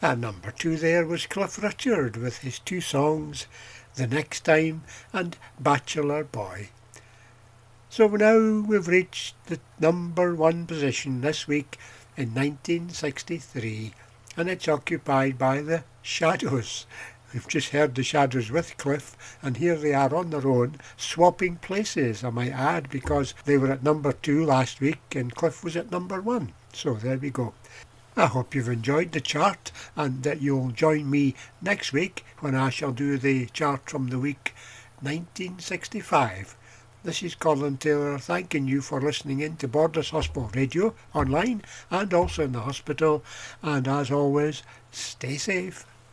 At number 2 there was Cliff Richard with his two songs, The Next Time and Bachelor Boy. So now we've reached the number 1 position this week in 1963, and it's occupied by the Shadows. We've just heard the Shadows with Cliff, and here they are on their own, swapping places, I might add, because they were at number 2 last week and Cliff was at number 1. So there we go. I hope you've enjoyed the chart and that you'll join me next week when I shall do the chart from the week 1965. This is Colin Taylor thanking you for listening in to Borders Hospital Radio online and also in the hospital, and as always, stay safe.